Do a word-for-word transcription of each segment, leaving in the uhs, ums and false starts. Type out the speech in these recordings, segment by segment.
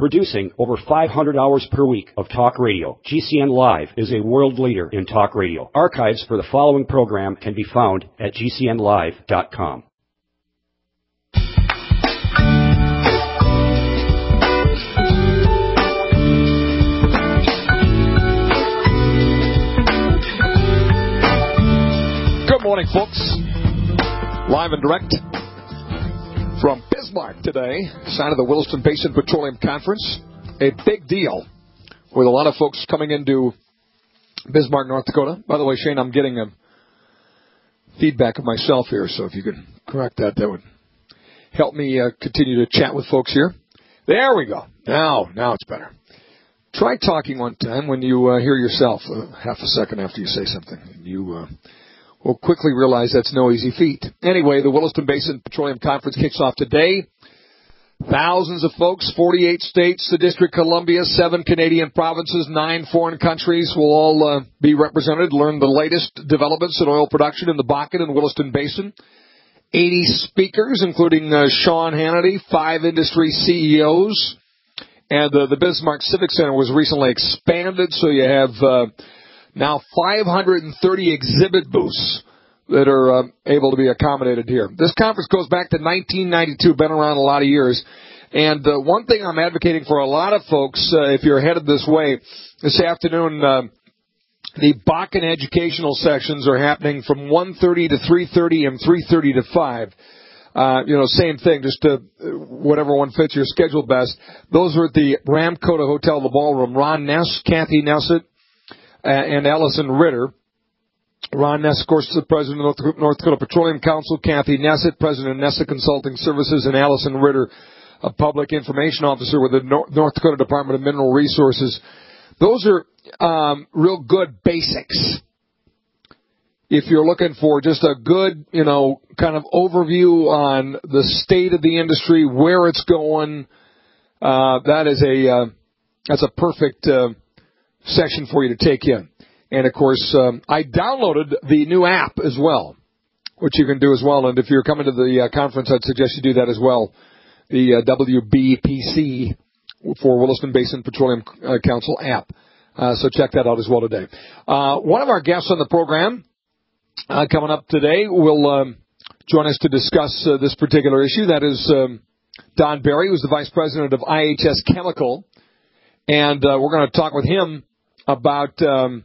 Producing over five hundred hours per week of talk radio, G C N Live is a world leader in talk radio. Archives for the following program can be found at G C N live dot com. Good morning, folks. Live and direct from Bismarck today, side of the Williston Basin Petroleum Conference. A big deal with a lot of folks coming into Bismarck, North Dakota. By the way, Shane, I'm getting a feedback of myself here, so if you could correct that, that would help me uh, continue to chat with folks here. There we go. Now, now it's better. Try talking one time when you uh, hear yourself uh, half a second after you say something. You uh, will quickly realize that's no easy feat. Anyway, the Williston Basin Petroleum Conference kicks off today. Thousands of folks, forty-eight states, the District of Columbia, seven Canadian provinces, nine foreign countries will all uh, be represented, learn the latest developments in oil production in the Bakken and Williston Basin. eighty speakers, including uh, Sean Hannity, five industry C E Os. And uh, the Bismarck Civic Center was recently expanded, so you have uh, now five hundred thirty exhibit booths that are uh, able to be accommodated here. This conference goes back to nineteen ninety-two, been around a lot of years. And uh, one thing I'm advocating for a lot of folks, uh, if you're headed this way, this afternoon, uh, the Bakken educational sections are happening from one thirty to three thirty and three thirty to five. Uh, you know, same thing, just uh, whatever one fits your schedule best. Those are at the Ramkota Hotel, the ballroom. Ron Ness, Kathy Nessett, uh, and Allison Ritter. Ron Ness, of course, is the president of the North Dakota Petroleum Council. Kathy Nessett, president of Nessa Consulting Services. And Allison Ritter, a public information officer with the North Dakota Department of Mineral Resources. Those are um, real good basics. If you're looking for just a good, you know, kind of overview on the state of the industry, where it's going, uh, that is a uh, that's a perfect uh, section for you to take in. And, of course, um, I downloaded the new app as well, which you can do as well. And if you're coming to the uh, conference, I'd suggest you do that as well, the uh, W B P C for Williston Basin Petroleum uh, Council app. Uh, so check that out as well today. Uh, one of our guests on the program uh, coming up today will um, join us to discuss uh, this particular issue. That is um, Don Berry, who's the Vice President of I H S Chemical. And uh, we're going to talk with him about Um,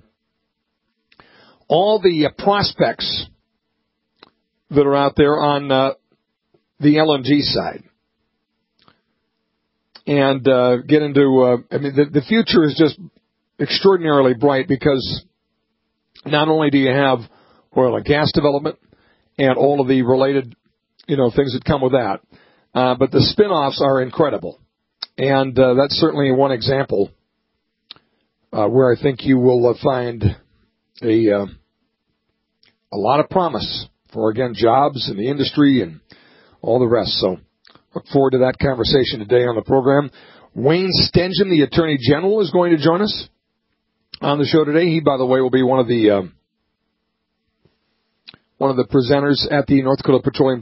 all the uh, prospects that are out there on uh, the L N G side. And uh, get into, uh, I mean, the, the future is just extraordinarily bright because not only do you have oil and gas development and all of the related, you know, things that come with that, uh, but the spin-offs are incredible. And uh, that's certainly one example uh, where I think you will uh, find a uh, a lot of promise for, again, jobs in the industry and all the rest. So look forward to that conversation today on the program. Wayne Stengham, the Attorney General, is going to join us on the show today. He, by the way, will be one of the um, one of the presenters at the North Dakota Petroleum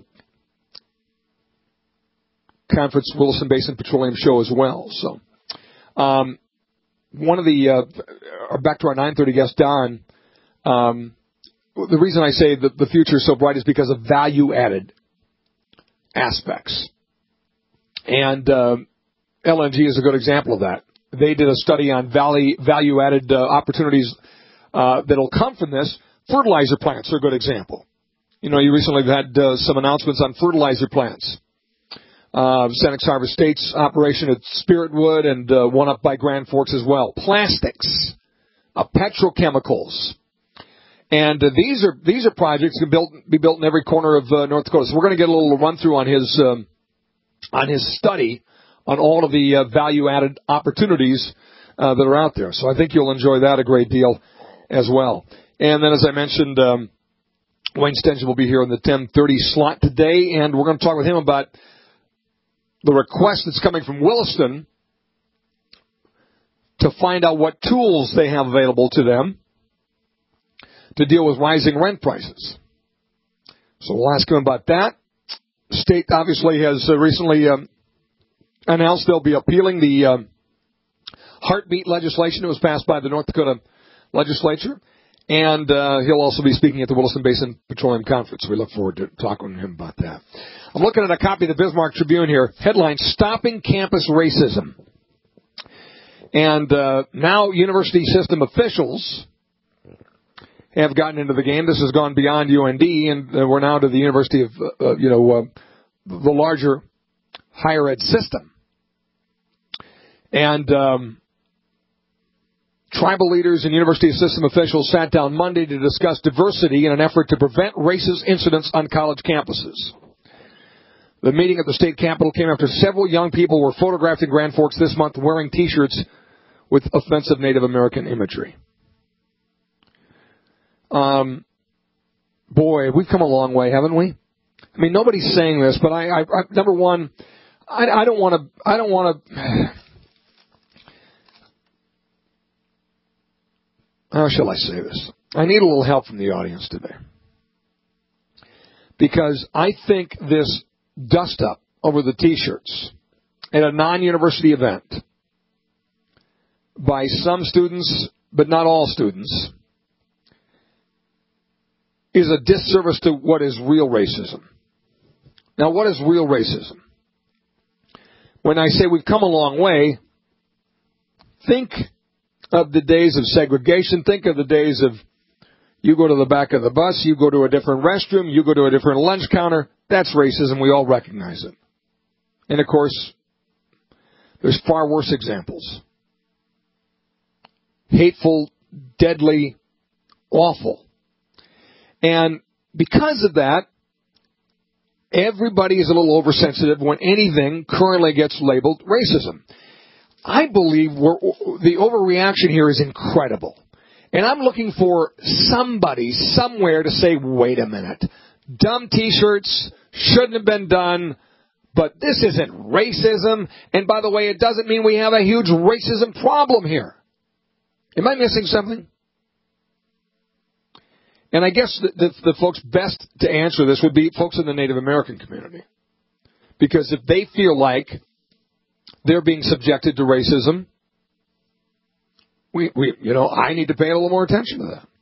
Conference Williston Basin Petroleum Show as well. So um, one of the uh, back to our nine thirty guest, Don. Um, the reason I say that the future is so bright is because of value-added aspects. And uh, L N G is a good example of that. They did a study on value, value-added uh, opportunities uh, that will come from this. Fertilizer plants are a good example. You know, you recently have had uh, some announcements on fertilizer plants. Uh, Senex Harvest State's operation at Spiritwood and uh, one up by Grand Forks as well. Plastics, uh, petrochemicals. And uh, these are these are projects that can built, be built in every corner of uh, North Dakota. So we're going to get a little run through on his um, on his study on all of the uh, value added opportunities uh, that are out there. So I think you'll enjoy that a great deal as well. And then, as I mentioned, um, Wayne Stengham will be here in the ten thirty slot today, and we're going to talk with him about the request that's coming from Williston to find out what tools they have available to them to deal with rising rent prices. So we'll ask him about that. The state obviously has uh, recently um, announced they'll be appealing the um, heartbeat legislation that was passed by the North Dakota legislature. And uh, he'll also be speaking at the Williston Basin Petroleum Conference. We look forward to talking to him about that. I'm looking at a copy of the Bismarck Tribune here. Headline, Stopping Campus Racism. And uh, now university system officials have gotten into the game. This has gone beyond U N D, and uh, we're now to the University of, uh, you know, uh, the larger higher ed system. And um, tribal leaders and university system officials sat down Monday to discuss diversity in an effort to prevent racist incidents on college campuses. The meeting at the state capitol came after several young people were photographed in Grand Forks this month wearing T-shirts with offensive Native American imagery. Um, boy, we've come a long way, haven't we? I mean, nobody's saying this, but I, I, I number one, I, I don't want to, I don't want to, how shall I say this? I need a little help from the audience today. Because I think this dust-up over the T-shirts at a non-university event by some students, but not all students, is a disservice to what is real racism. Now, what is real racism? When I say we've come a long way, think of the days of segregation. Think of the days of you go to the back of the bus, you go to a different restroom, you go to a different lunch counter. That's racism. We all recognize it. And, of course, there's far worse examples. Hateful, deadly, awful. And because of that, everybody is a little oversensitive when anything currently gets labeled racism. I believe we're, the overreaction here is incredible. And I'm looking for somebody somewhere to say, wait a minute, dumb T-shirts shouldn't have been done, but this isn't racism. And by the way, it doesn't mean we have a huge racism problem here. Am I missing something? And I guess the, the, the folks best to answer this would be folks in the Native American community. Because if they feel like they're being subjected to racism, we, we, you know, I need to pay a little more attention to that.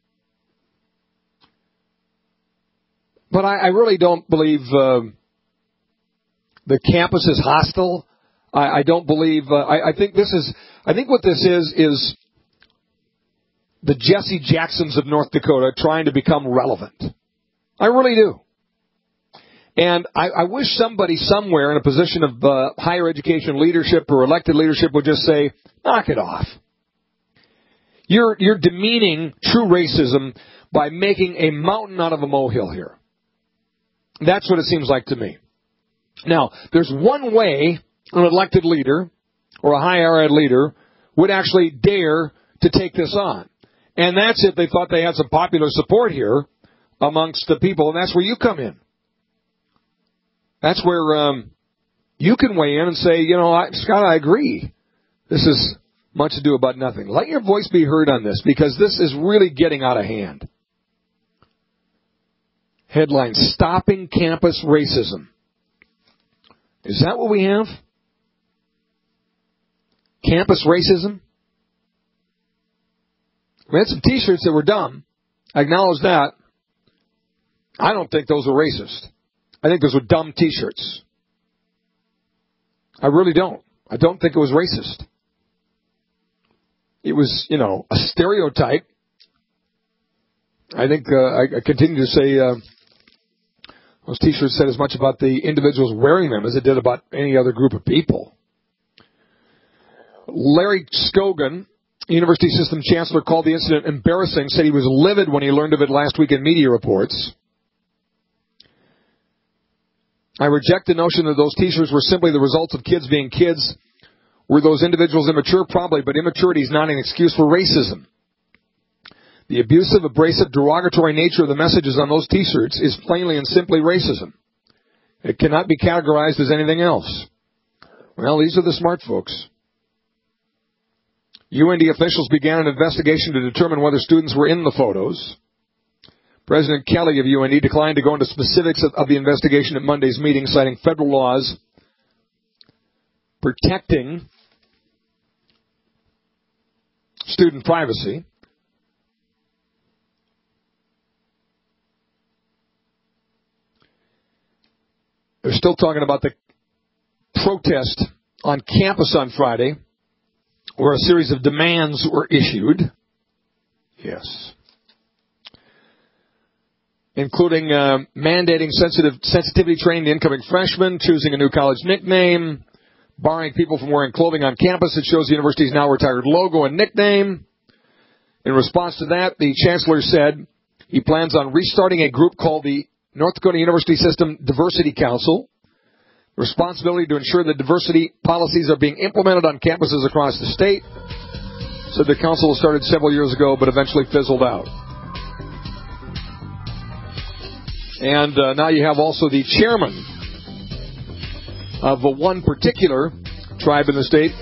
But I, I really don't believe uh, the campus is hostile. I, I don't believe. Uh, I, I think this is. I think what this is is the Jesse Jacksons of North Dakota trying to become relevant. I really do. And I, I wish somebody somewhere in a position of uh, higher education leadership or elected leadership would just say, knock it off. You're, you're demeaning true racism by making a mountain out of a molehill here. That's what it seems like to me. Now, there's one way an elected leader or a higher ed leader would actually dare to take this on. And that's if they thought they had some popular support here amongst the people, and that's where you come in. That's where um, you can weigh in and say, you know, I, Scott, I agree. This is much ado about nothing. Let your voice be heard on this, because this is really getting out of hand. Headline, Stopping Campus Racism. Is that what we have? Campus racism? We had some T-shirts that were dumb. I acknowledge that. I don't think those were racist. I think those were dumb T-shirts. I really don't. I don't think it was racist. It was, you know, a stereotype. I think uh, I, I continue to say uh, those T-shirts said as much about the individuals wearing them as it did about any other group of people. Larry Scogan, University System Chancellor, called the incident embarrassing, said he was livid when he learned of it last week in media reports. I reject the notion that those T-shirts were simply the result of kids being kids. Were those individuals immature? Probably, but immaturity is not an excuse for racism. The abusive, abrasive, derogatory nature of the messages on those T-shirts is plainly and simply racism. It cannot be categorized as anything else. Well, these are the smart folks. U N D officials began an investigation to determine whether students were in the photos. President Kelly of U N D declined to go into specifics of, of the investigation at Monday's meeting, citing federal laws protecting student privacy. They're still talking about the protest on campus on Friday, where a series of demands were issued. Yes. Including uh, mandating sensitive sensitivity training to incoming freshmen, choosing a new college nickname, barring people from wearing clothing on campus that shows the university's now retired logo and nickname. In response to that, the chancellor said he plans on restarting a group called the North Dakota University System Diversity Council. Responsibility to ensure that diversity policies are being implemented on campuses across the state. So the council was started several years ago, but eventually fizzled out. And uh, now you have also the chairman of uh, one particular tribe in the state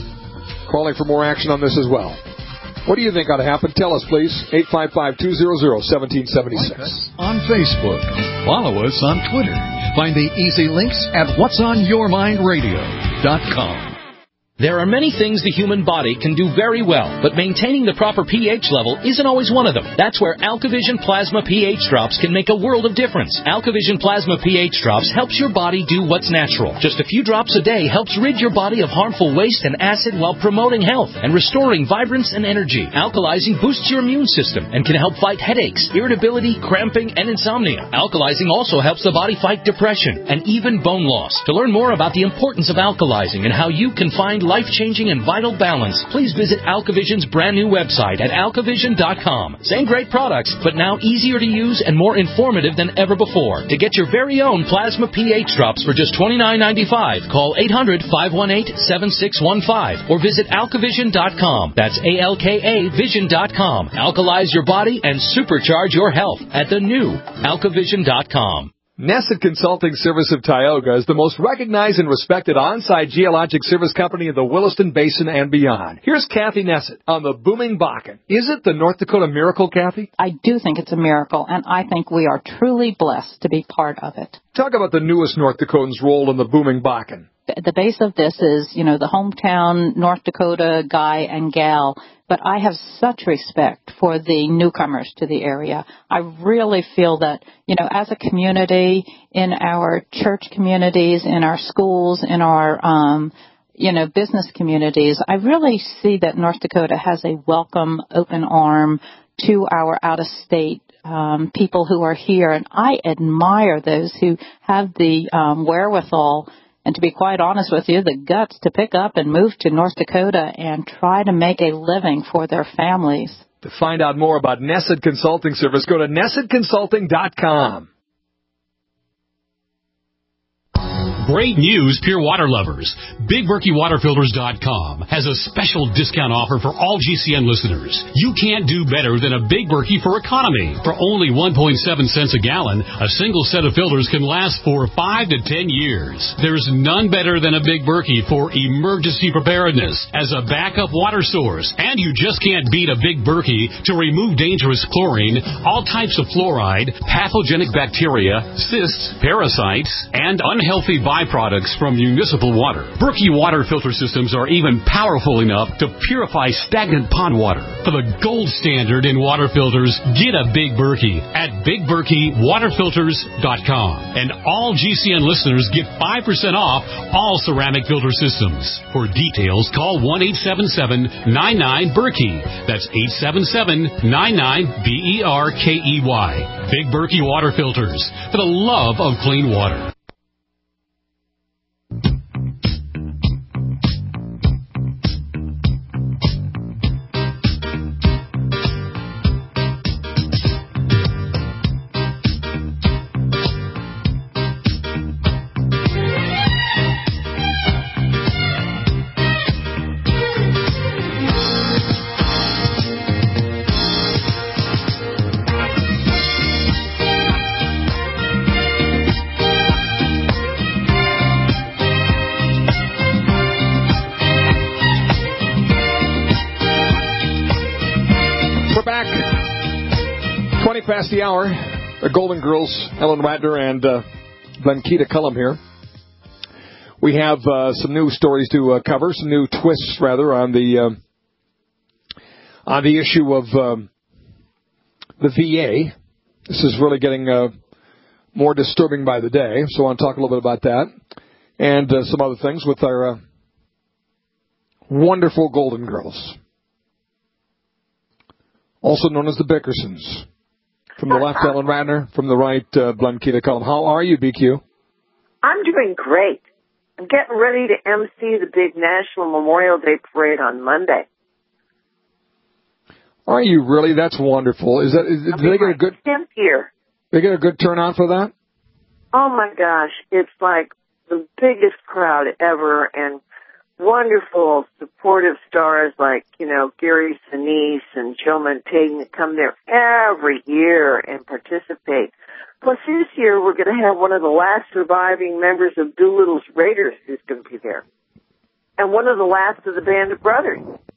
calling for more action on this as well. What do you think ought to happen? Tell us, please. eight five five, two hundred, one seven seven six. On Facebook. Follow us on Twitter. Find the easy links at whats on your mind radio dot com. There are many things the human body can do very well, but maintaining the proper pH level isn't always one of them. That's where AlkaVision Plasma pH Drops can make a world of difference. AlkaVision Plasma pH Drops helps your body do what's natural. Just a few drops a day helps rid your body of harmful waste and acid while promoting health and restoring vibrance and energy. Alkalizing boosts your immune system and can help fight headaches, irritability, cramping, and insomnia. Alkalizing also helps the body fight depression and even bone loss. To learn more about the importance of alkalizing and how you can find life-changing and vital balance, please visit AlkaVision's brand new website at alkavision dot com. Same great products, but now easier to use and more informative than ever before. To get your very own Plasma pH Drops for just twenty-nine ninety-five, call eight hundred, five one eight, seven six one five or visit alkavision dot com. That's A L K A vision dot com. Alkalize your body and supercharge your health at the new alkavision dot com. Nesset Consulting Service of Tioga is the most recognized and respected on-site geologic service company in the Williston Basin and beyond. Here's Kathy Nesset on the booming Bakken. Is it the North Dakota miracle, Kathy? I do think it's a miracle, and I think we are truly blessed to be part of it. Talk about the newest North Dakotans' role in the booming Bakken. The base of this is, you know, the hometown North Dakota guy and gal, but I have such respect for the newcomers to the area. I really feel that, you know, as a community, in our church communities, in our schools, in our, um, you know, business communities, I really see that North Dakota has a welcome, open arm to our out-of-state um, people who are here, and I admire those who have the um, wherewithal and, to be quite honest with you, the guts to pick up and move to North Dakota and try to make a living for their families. To find out more about Nesset Consulting Service, go to nesset consulting dot com. Great news, Pure Water lovers. Big Berkey Water Filters dot com has a special discount offer for all G C N listeners. You can't do better than a Big Berkey for economy. For only one point seven cents a gallon, a single set of filters can last for five to ten years. There's none better than a Big Berkey for emergency preparedness as a backup water source. And you just can't beat a Big Berkey to remove dangerous chlorine, all types of fluoride, pathogenic bacteria, cysts, parasites, and unhealthy byproducts from municipal water. Berkey water filter systems are even powerful enough to purify stagnant pond water. For the gold standard in water filters, get a Big Berkey at Big Berkey Water Filters dot com. And all G C N listeners get five percent off all ceramic filter systems. For details, call one eight seven seven, nine nine, Berkey. That's eight seven seven, nine nine, B E R K E Y. Big Berkey Water Filters, for the love of clean water. Past the hour, the Golden Girls, Ellen Ratner and uh, Glenkita Cullum here. we have uh, some new stories to uh, cover, some new twists, rather, on the um, on the issue of um, the V A. This is really getting uh, more disturbing by the day, so I want to talk a little bit about that and uh, some other things with our uh, wonderful Golden Girls, also known as the Bickersons. From the left, Ellen Ratner. From the right, uh, Blunkita Cullum. How are you, B Q? I'm doing great. I'm getting ready to emcee the big National Memorial Day Parade on Monday. Are you really? That's wonderful. Is that? Is, do they get a good? tenth year. They get a good turnout for that? Oh my gosh, it's like the biggest crowd ever, and wonderful, supportive stars like, you know, Gary Sinise and Joe Mantegna that come there every year and participate. Plus, this year we're going to have one of the last surviving members of Doolittle's Raiders who's going to be there, and one of the last of the Band of Brothers.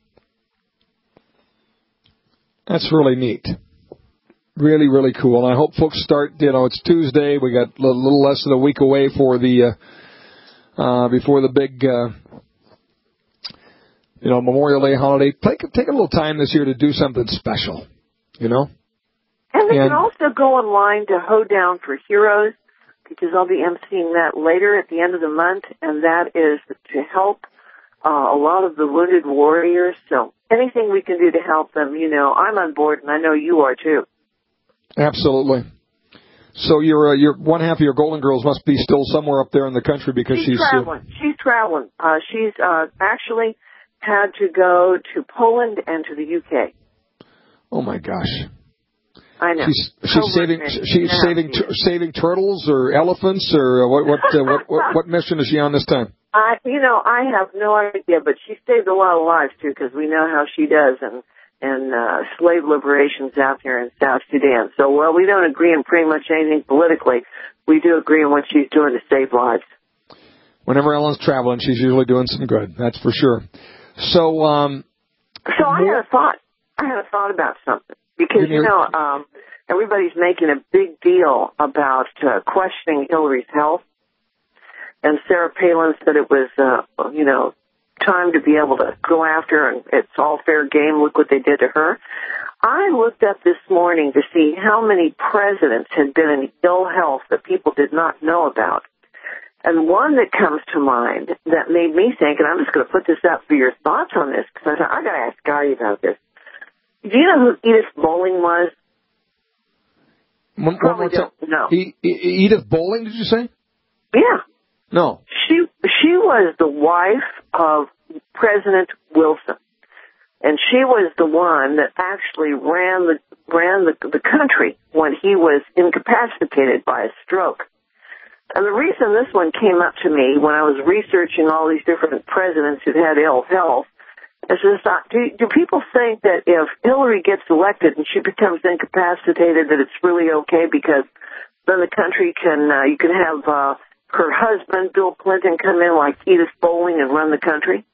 That's really neat. Really, really cool. And I hope folks start, you know, it's Tuesday. We got a little less than a week away for the, uh, uh, before the big, uh, you know, Memorial Day holiday. Take, take a little time this year to do something special, you know? And they and, can also go online to Hoedown for Heroes, because I'll be emceeing that later at the end of the month, and that is to help uh, a lot of the wounded warriors. So anything we can do to help them, you know, I'm on board, and I know you are too. Absolutely. So your uh, your one half of your Golden Girls must be still somewhere up there in the country because she's, she's traveling. Uh, she's traveling. Uh, she's uh, actually had to go to Poland and to the U K. Oh my gosh! I know. She's she's saving she's saving t- saving turtles or elephants or what what, uh, what what what mission is she on this time? I you know I have no idea, but she saved a lot of lives too, because we know how she does, and. and uh, slave liberations out there in South Sudan. So, well, we don't agree on pretty much anything politically. We do agree on what she's doing to save lives. Whenever Ellen's traveling, she's usually doing some good. That's for sure. So, um... So I had a thought. I had a thought about something. Because, you know, um, everybody's making a big deal about uh, questioning Hillary's health. And Sarah Palin said it was, uh, you know, time to be able to go after her, and it's all fair game. Look what they did to her. I looked up this morning to see how many presidents had been in ill health that people did not know about. And one that comes to mind that made me think, and I'm just going to put this up for your thoughts on this, because I thought, I got to ask Guy about this. Do you know who Edith Bowling was? One, one more time. No. E- e- Edith Bowling, did you say? Yeah. No. She she was the wife of President Wilson, and she was the one that actually ran the ran the, the country when he was incapacitated by a stroke. And the reason this one came up to me when I was researching all these different presidents who'd had ill health is just, do, do people think that if Hillary gets elected and she becomes incapacitated that it's really okay because then the country can, uh, you can have uh, her husband, Bill Clinton, come in like Edith Bowling and run the country?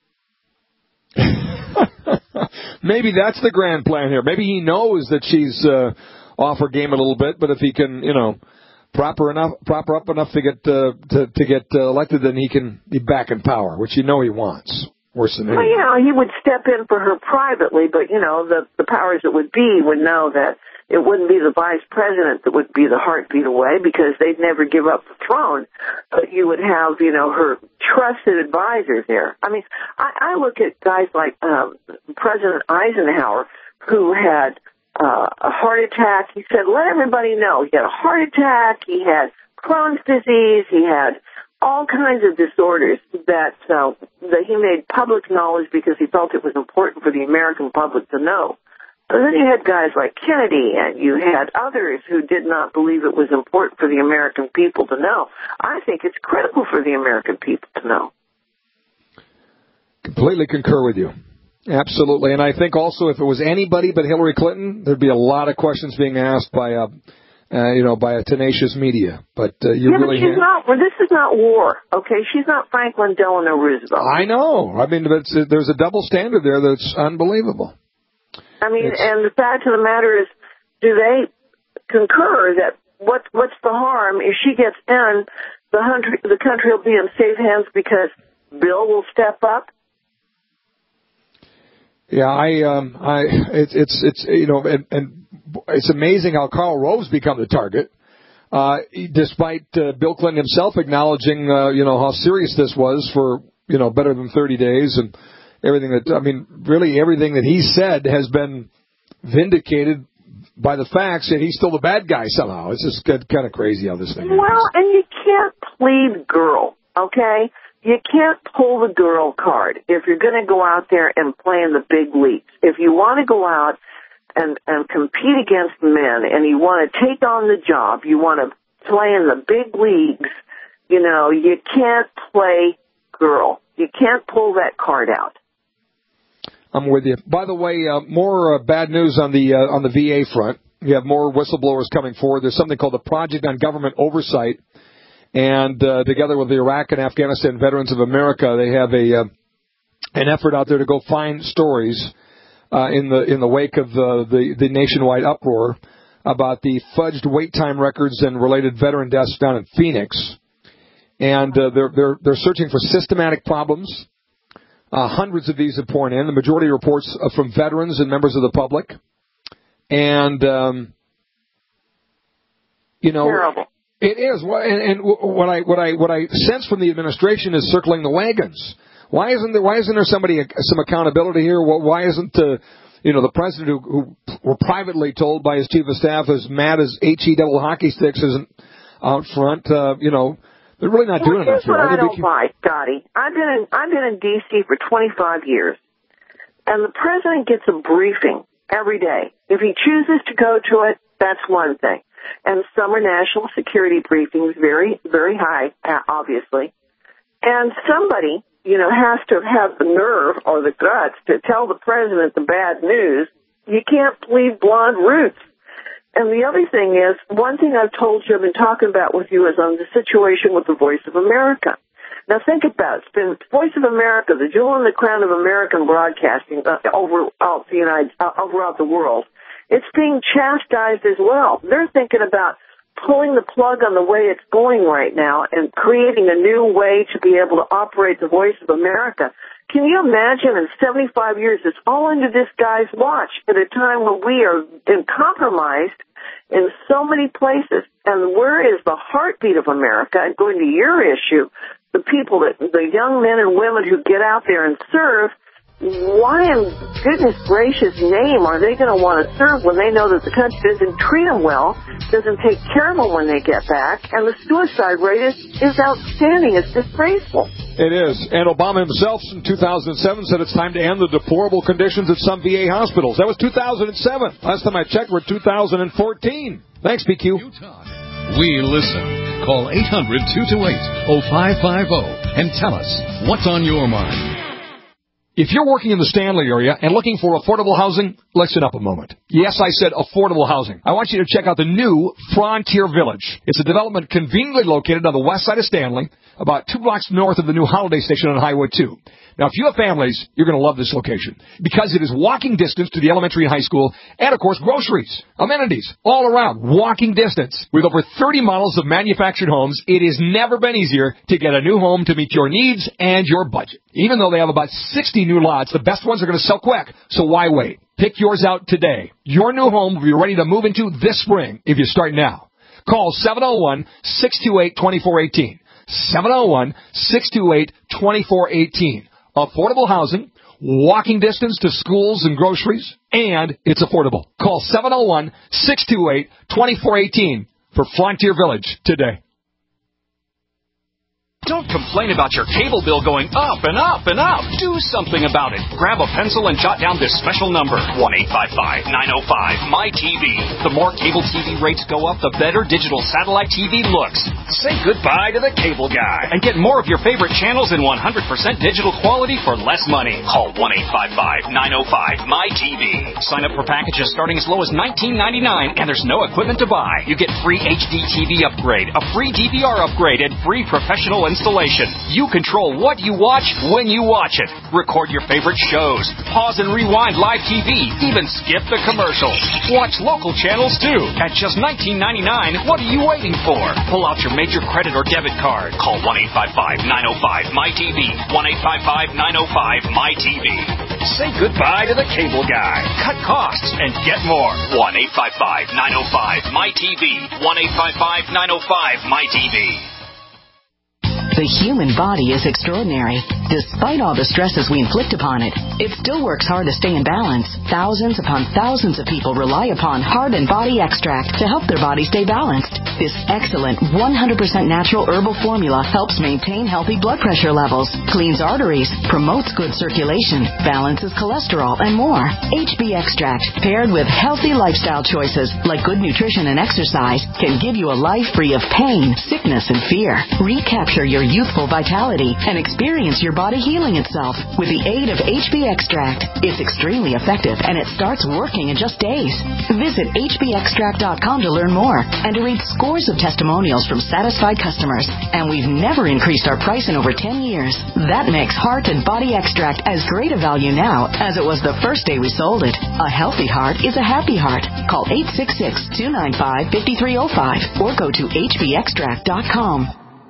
Maybe that's the grand plan here. Maybe he knows that she's uh, off her game a little bit, but if he can, you know, prop her enough, prop her up enough to get uh, to to get uh, elected, then he can be back in power, which you know he wants. Worse than well, anything. you know, he would step in for her privately, but you know, the the powers that would be would know that it wouldn't be the vice president that would be the heartbeat away, because they'd never give up the throne. But you would have, you know, her trusted advisors there. I mean, I, I look at guys like um, President Eisenhower, who had uh, a heart attack. He said, let everybody know. He had a heart attack. He had Crohn's disease. He had all kinds of disorders that uh, that he made public knowledge because he felt it was important for the American public to know. But then you had guys like Kennedy, and you had others who did not believe it was important for the American people to know. I think it's critical for the American people to know. Completely concur with you. Absolutely. And I think also if it was anybody but Hillary Clinton, there'd be a lot of questions being asked by a, uh, you know, by a tenacious media. But uh, you yeah, really but she's ha- not. Well, this is not war, okay? She's not Franklin Delano Roosevelt. I know. I mean, it's, uh, there's a double standard there that's unbelievable. I mean, It's, and the fact of the matter is, do they concur that what what's the harm if she gets in the country, the country will be in safe hands because Bill will step up? Yeah, I, um, I, it's, it's, it's, you know, and, and it's amazing how Karl Rove's become the target, uh, despite uh, Bill Clinton himself acknowledging, uh, you know, how serious this was for, you know, better than thirty days and everything that, I mean, really everything that he said has been vindicated by the facts, and he's still the bad guy somehow. It's just kind of crazy how this thing Well, happens. and you can't plead girl, okay? You can't pull the girl card if you're going to go out there and play in the big leagues. If you want to go out and, and compete against men and you want to take on the job, you want to play in the big leagues, you know, you can't play girl. You can't pull that card out. I'm with you. By the way, uh, more uh, bad news on the uh, on the V A front. You have more whistleblowers coming forward. There's something called the Project on Government Oversight. And uh, together with the Iraq and Afghanistan Veterans of America, they have a uh, an effort out there to go find stories uh, in the in the wake of the, the the nationwide uproar about the fudged wait time records and related veteran deaths down in Phoenix. And uh, they're they're they're searching for systematic problems. Uh, hundreds of these have poured in. The majority of reports are from veterans and members of the public. And um, you know. Terrible. It is, and, and what I what I what I sense from the administration is circling the wagons. Why isn't there Why isn't there somebody some accountability here? Why isn't the you know the president who, who were privately told by his chief of staff as mad as he double hockey sticks isn't out front? Uh, you know they're really not doing well, enough here. Here's what I don't be... like, Scotty. I've been in I've been in D C for twenty-five years, and the president gets a briefing every day. If he chooses to go to it, that's one thing. And some are national security briefings, very, very high, obviously. And somebody, you know, has to have the nerve or the guts to tell the president the bad news. You can't plead blonde roots. And the other thing is, one thing I've told you, I've been talking about with you, is on the situation with the Voice of America. Now think about it. It's been Voice of America, the jewel in the crown of American broadcasting uh, over, uh, the United, uh, throughout the world. It's being chastised as well. They're thinking about pulling the plug on the way it's going right now and creating a new way to be able to operate the Voice of America. Can you imagine in seventy-five years, it's all under this guy's watch at a time when we are compromised in so many places. And where is the heartbeat of America? And going to your issue, the people, that the young men and women who get out there and serve, why in goodness gracious name are they going to want to serve when they know that the country doesn't treat them well, doesn't take care of them when they get back, and the suicide rate is, is outstanding. It's disgraceful. It is. And Obama himself in two thousand seven said it's time to end the deplorable conditions at some V A hospitals. That was two thousand seven. Last time I checked, we're two thousand fourteen. Thanks, B Q. You talk. We listen. Call eight hundred, two two eight, oh five five oh and tell us what's on your mind. If you're working in the Stanley area and looking for affordable housing, listen up a moment. Yes, I said affordable housing. I want you to check out the new Frontier Village. It's a development conveniently located on the west side of Stanley, about two blocks north of the new Holiday Station on Highway two. Now, if you have families, you're going to love this location because it is walking distance to the elementary and high school and, of course, groceries, amenities, all around, walking distance. With over thirty models of manufactured homes, it has never been easier to get a new home to meet your needs and your budget. Even though they have about sixty new lots, the best ones are going to sell quick, so why wait? Pick yours out today. Your new home will be ready to move into this spring if you start now. Call seven oh one, six two eight, two four one eight. seven oh one, six two eight, two four one eight. Affordable housing, walking distance to schools and groceries, and it's affordable. Call seven oh one, six two eight, two four one eight for Frontier Village today. Don't complain about your cable bill going up and up and up. Do something about it. Grab a pencil and jot down this special number, one eight five five, nine oh five, M Y T V. The more cable T V rates go up, the better digital satellite T V looks. Say goodbye to the cable guy and get more of your favorite channels in one hundred percent digital quality for less money. Call one eight five five, nine oh five, M Y T V. Sign up for packages starting as low as nineteen ninety-nine, and there's no equipment to buy. You get free H D T V upgrade, a free D V R upgrade, and free professional installation. installation. You control what you watch when you watch it. Record your favorite shows. Pause and rewind live T V. Even skip the commercials. Watch local channels too. At just nineteen ninety-nine dollars, what are you waiting for? Pull out your major credit or debit card. Call one eight five five, nine oh five, M Y T V. one eight five five, nine oh five, M Y T V. Say goodbye to the cable guy. Cut costs and get more. one eight five five, nine oh five, M Y T V. one eight five five, nine oh five, M Y T V. The human body is extraordinary. Despite all the stresses we inflict upon it, it still works hard to stay in balance. Thousands upon thousands of people rely upon Heart and Body Extract to help their body stay balanced. This excellent one hundred percent natural herbal formula helps maintain healthy blood pressure levels, cleans arteries, promotes good circulation, balances cholesterol, and more. H B Extract, paired with healthy lifestyle choices like good nutrition and exercise, can give you a life free of pain, sickness, and fear. Recapture your youthful vitality and experience your body healing itself with the aid of H B Extract. It's extremely effective and it starts working in just days. Visit H B extract dot com to learn more and to read scores of testimonials from satisfied customers. And we've never increased our price in over ten years. That makes Heart and Body Extract as great a value now as it was the first day we sold it. A healthy heart is a happy heart. Call eight six six, two nine five, five three zero five or go to H B extract dot com.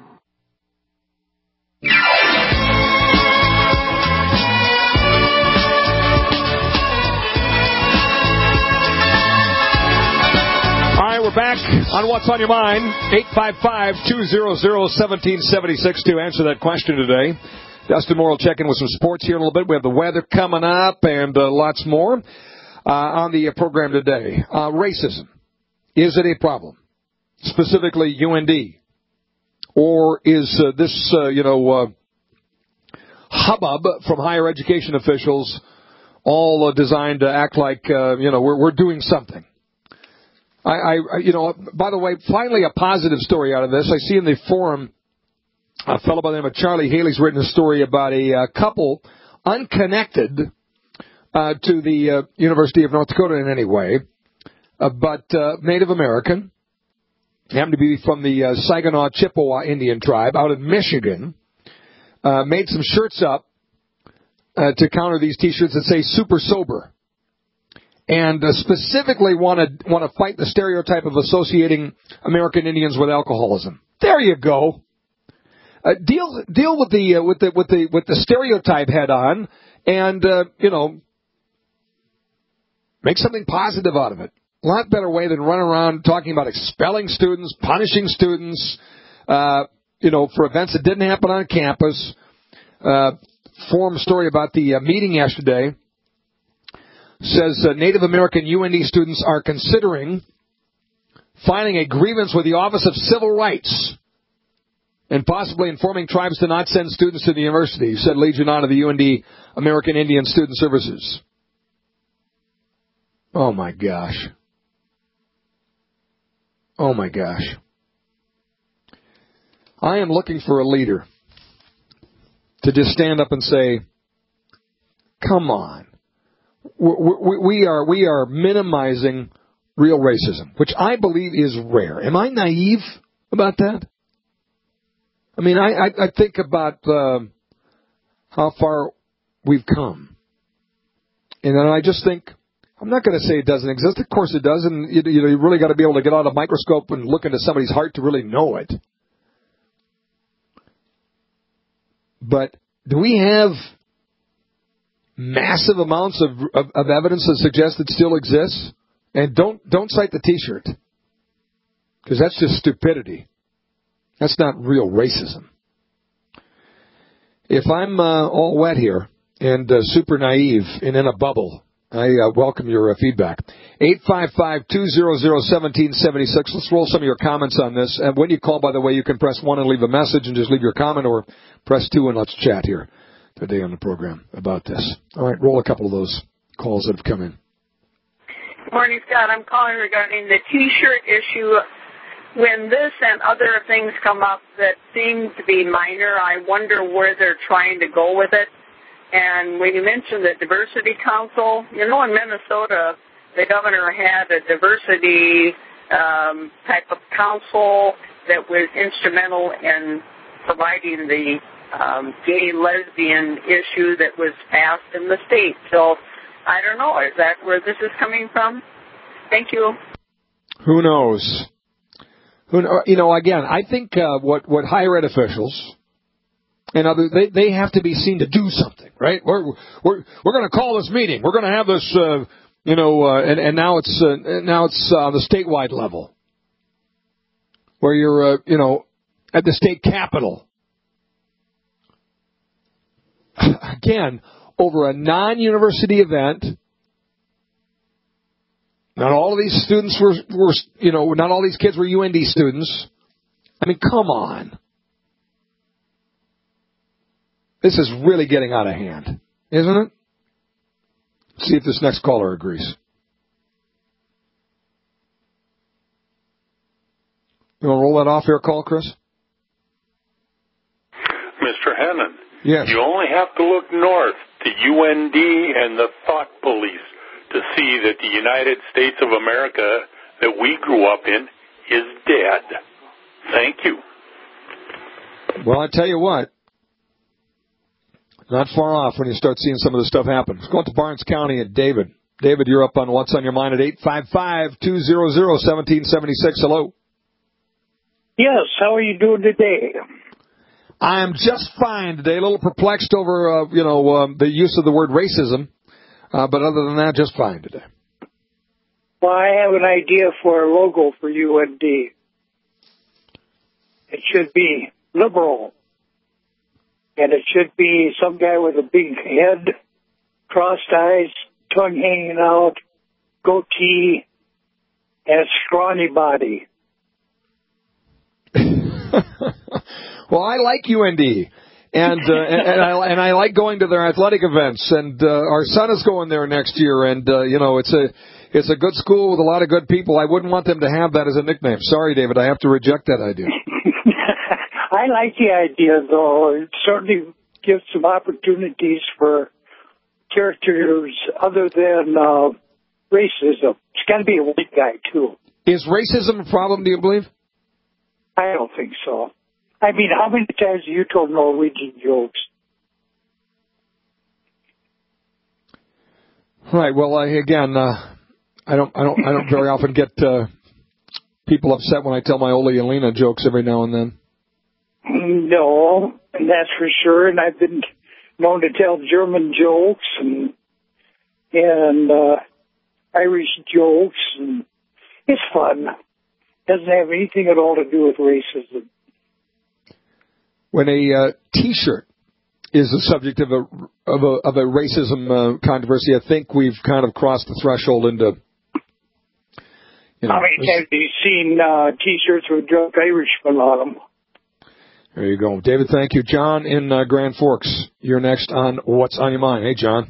We're back on What's on Your Mind. eight five five, two hundred, one seven seven six to answer that question today. Dustin Moore will check in with some sports here in a little bit. We have the weather coming up and uh, lots more uh, on the uh, program today. Uh, racism. Is it a problem? Specifically U N D. Or is uh, this, uh, you know, uh, hubbub from higher education officials all uh, designed to act like, uh, you know, we're, we're doing something? I, I, you know, by the way, finally a positive story out of this. I see in the forum a fellow by the name of Charlie Haley's written a story about a uh, couple unconnected uh, to the uh, University of North Dakota in any way, uh, but uh, Native American, happened to be from the uh, Saginaw Chippewa Indian tribe out in Michigan, uh, made some shirts up uh, to counter these T-shirts that say "Super Sober." And uh, specifically want to want to fight the stereotype of associating American Indians with alcoholism. There you go. Uh, deal deal with the uh, with the with the with the stereotype head on, and uh, you know, make something positive out of it. A lot better way than running around talking about expelling students, punishing students, uh, you know, for events that didn't happen on campus. Uh, forum story about the uh, meeting yesterday. Says uh, Native American U N D students are considering filing a grievance with the Office of Civil Rights and possibly informing tribes to not send students to the university, said Lee Junot of the U N D American Indian Student Services. Oh, my gosh. Oh, my gosh. I am looking for a leader to just stand up and say, come on. We are we are minimizing real racism, which I believe is rare. Am I naive about that? I mean, I, I, I think about uh, how far we've come. And then I just think, I'm not going to say it doesn't exist. Of course it does. And you, you, know, you really got to be able to get out a microscope and look into somebody's heart to really know it. But do we have massive amounts of, of, of evidence that suggests it still exists? And don't don't cite the T-shirt, because that's just stupidity. That's not real racism. If I'm uh, all wet here and uh, super naive and in a bubble, I uh, welcome your uh, feedback. eight five five, two hundred, one seven seven six. Let's roll some of your comments on this. And when you call, by the way, you can press one and leave a message and just leave your comment, or press two and let's chat here today on the program about this. All right, roll a couple of those calls that have come in. Good morning, Scott. I'm calling regarding the T-shirt issue. When this and other things come up that seem to be minor, I wonder where they're trying to go with it. And when you mentioned the Diversity Council, you know, in Minnesota, the governor had a diversity um, type of council that was instrumental in providing the um, gay lesbian issue that was passed in the state. So I don't know. Is that where this is coming from? Thank you. Who knows? Who know, you know, again, I think uh, what, what higher ed officials and other, they, they have to be seen to do something, right? We're, we're, we're going to call this meeting. We're going to have this, uh, you know, uh, and, and now it's, uh, now it's uh, the statewide level where you're, uh, you know, at the state capitol. Again, over a non-university event. Not all of these students were, were, you know, not all these kids were U N D students. I mean, come on. This is really getting out of hand, isn't it? Let's see if this next caller agrees. You want to roll that off here, call, Chris? Mister Hannon. Yes. You only have to look north to U N D and the thought police to see that the United States of America that we grew up in is dead. Thank you. Well, I tell you what, not far off when you start seeing some of this stuff happen. Let's go out to Barnes County and David. David, you're up on What's on Your Mind at eight five five, two hundred, one seven seven six. Hello. Yes, how are you doing today? I am just fine today. A little perplexed over, uh, you know, um, the use of the word racism. Uh, but other than that, just fine today. Well, I have an idea for a logo for U N D. It should be liberal. And it should be some guy with a big head, crossed eyes, tongue hanging out, goatee, and a scrawny body. Well, I like U N D. And, uh, and, and I and I like going to their athletic events, and uh, our son is going there next year, and uh, you know it's a it's a good school with a lot of good people. I wouldn't want them to have that as a nickname. Sorry, David, I have to reject that idea. I like the idea, though. It certainly gives some opportunities for characters other than uh, racism. It's got to be a white guy too. Is racism a problem? Do you believe? I don't think so. I mean, how many times have you told Norwegian jokes? Right. Well, I, again, uh, I don't, I don't, I don't very often get uh, people upset when I tell my Ole and Lena jokes every now and then. No, and that's for sure. And I've been known to tell German jokes and and uh, Irish jokes, and it's fun. Doesn't have anything at all to do with racism. When a uh, T-shirt is the subject of a of a of a racism uh, controversy, I think we've kind of crossed the threshold into. You know, how many times have you seen uh, T-shirts with drunk Irishmen on them? There you go, David. Thank you, John in uh, Grand Forks. You're next on What's on Your Mind. Hey, John.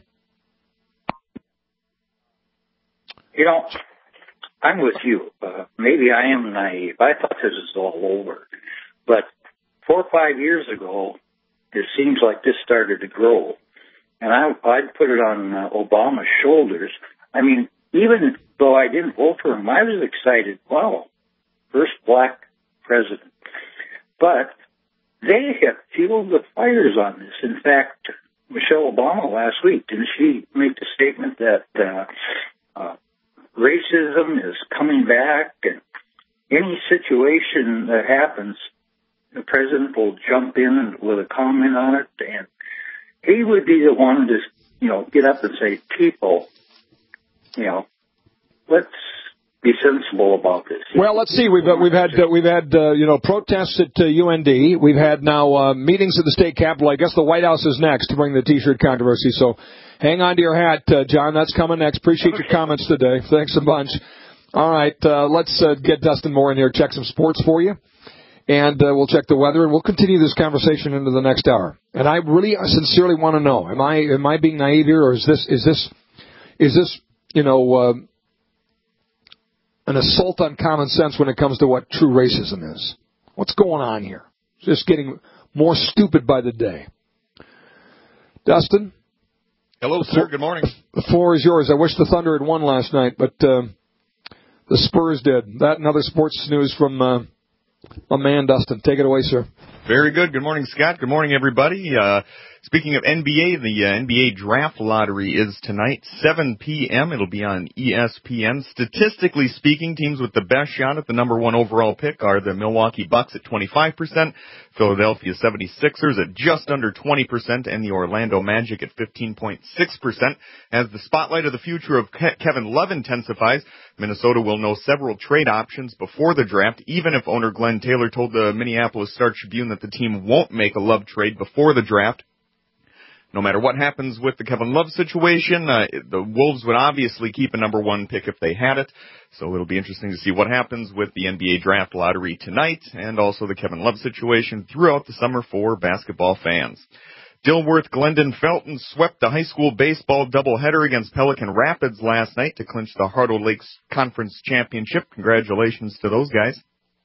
You know, I'm with you. Uh, maybe I am naive. I thought this was all over, but four or five years ago, it seems like this started to grow. And I, I'd put it on uh, Obama's shoulders. I mean, even though I didn't vote for him, I was excited. Wow, first black president. But they have fueled the fires on this. In fact, Michelle Obama last week, didn't she make the statement that uh, uh, racism is coming back, and any situation that happens, the president will jump in with a comment on it, and he would be the one to, you know, get up and say, people, you know, let's be sensible about this. Well, let's see. We've uh, we've had uh, we've had uh, you know protests at uh, U N D. We've had now uh, meetings at the state capitol. I guess the White House is next to bring the T-shirt controversy. So hang on to your hat, uh, John. That's coming next. Appreciate your comments today. Thanks a bunch. All right, uh, let's uh, get Dustin Moore in here. Check some sports for you. And uh, we'll check the weather, and we'll continue this conversation into the next hour. And I really sincerely want to know: am I am I being naive here, or is this is this is this you know uh, an assault on common sense when it comes to what true racism is? What's going on here? It's just getting more stupid by the day. Dustin, hello, sir. Good morning. The floor is yours. I wish the Thunder had won last night, but uh, the Spurs did. That and other sports news from. Uh, My man, Dustin. Take it away, sir. Very good. Good morning, Scott. Good morning, everybody. Uh, speaking of N B A, the uh, N B A Draft Lottery is tonight, seven p.m. It'll be on E S P N. Statistically speaking, teams with the best shot at the number one overall pick are the Milwaukee Bucks at twenty-five percent, Philadelphia seventy-sixers at just under twenty percent, and the Orlando Magic at fifteen point six percent. As the spotlight of the future of Ke- Kevin Love intensifies, Minnesota will know several trade options before the draft, even if owner Glenn Taylor told the Minneapolis Star-Tribune that the team won't make a Love trade before the draft. No matter what happens with the Kevin Love situation, uh, the Wolves would obviously keep a number one pick if they had it. So it'll be interesting to see what happens with the N B A Draft Lottery tonight and also the Kevin Love situation throughout the summer for basketball fans. Dilworth Glendon Felton swept the high school baseball doubleheader against Pelican Rapids last night to clinch the Hardo Lakes Conference Championship. Congratulations to those guys.